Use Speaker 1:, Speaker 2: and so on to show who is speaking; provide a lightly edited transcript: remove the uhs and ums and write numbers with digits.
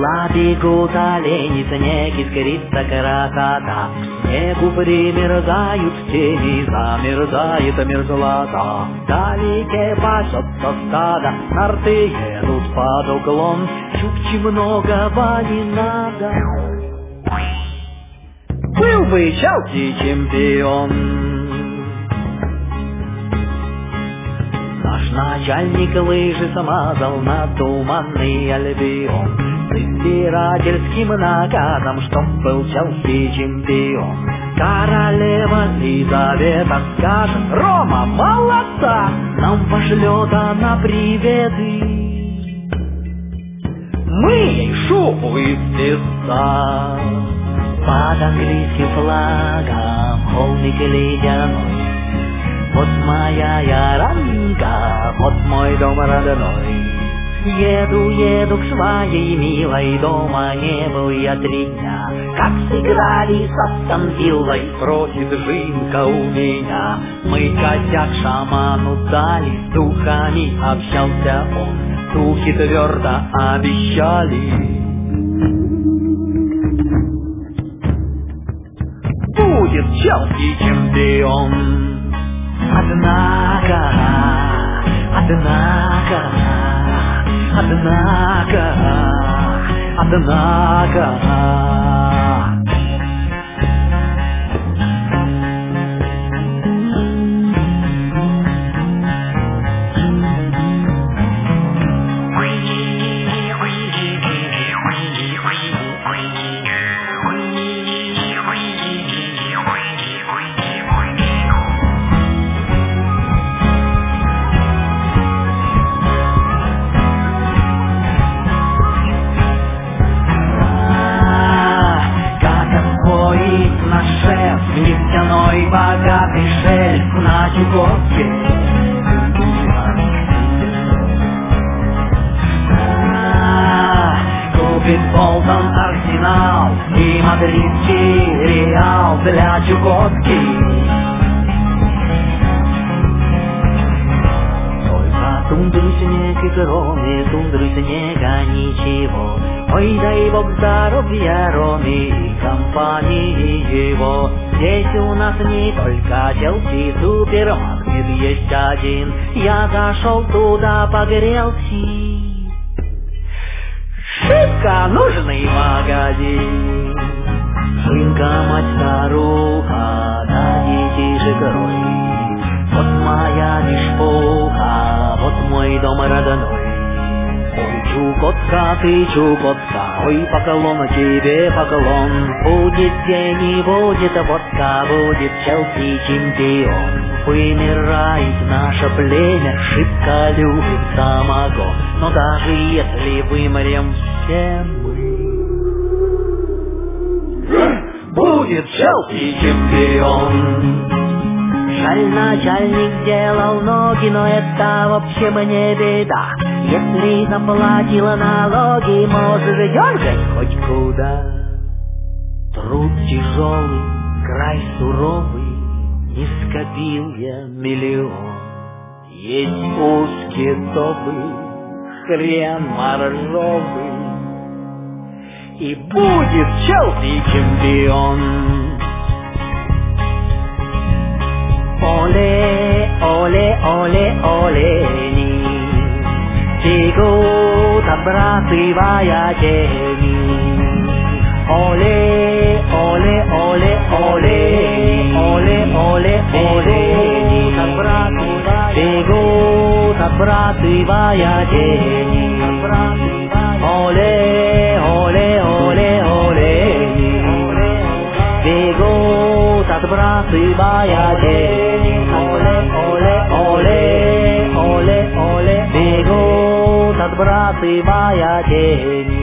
Speaker 1: Весла бегут олени, снег искрится красота. Снегу примерзают тени, замерзает мерзлота. Вдалеке пасется стадо, нарты едут под уклон. Чукчи многого не надо. Был бы Челси чемпион. Наш начальник лыжи смазал на туманный Альбион. С избирательским наказом, чтоб был Челси чемпион. Королева Елизавета скажет: Рома, молодца! Нам пошлет она приветы. Мы ей шубу из песка. Под английским флагом холмик ледяной. Вот моя яранка, вот мой дом родной. Еду к своей милой, дома не был я 3 дня. Как сыграли с Астон Виллой, просит Жинка у меня. Мы косяк шаману дали, с духами общался он. Духи твердо обещали: будет Челси чемпион. Однако нефтяной богатый шельф на Чукотке. Купит Болтон Арсенал и мадридский Реал для Чукотки. Только тундры снег и кроме тундры снега ничего. Ой, дай бог здоровья Роме и компании его. Здесь у нас не только Челси, супермаркет есть один. Я зашел туда, погрелся. Шибко нужный магазин. Жинка, мать старуха, да детишек рой. Вот моя мишпуха, вот мой дом родной. Ой, Чукотка, ты Чукотка, ой, поклон тебе, поклон. Будет день и будет водка, будет Челси чемпион. Вымирает наше племя, шибко любит самогон. Но даже если вымрем все мы, будет Челси чемпион. Жаль, начальник делал ноги, но это в общем не беда. Если заплатила налоги, можешь дергать хоть куда. Труд тяжелый, край суровый, не скопил я миллион. Есть узкие топы, хрен моржовый, и будет Челси чемпион. Оле, оле, оле, олени, бегут от бросывая тени. Оле, оле, оле, олени, оле, оле, олени, бегут от бросывая тени. Оле, оле, оле, олени, бегут отбрасывая тени. Оле, оле, оле, оле, оле, бегут отбрасывая тени.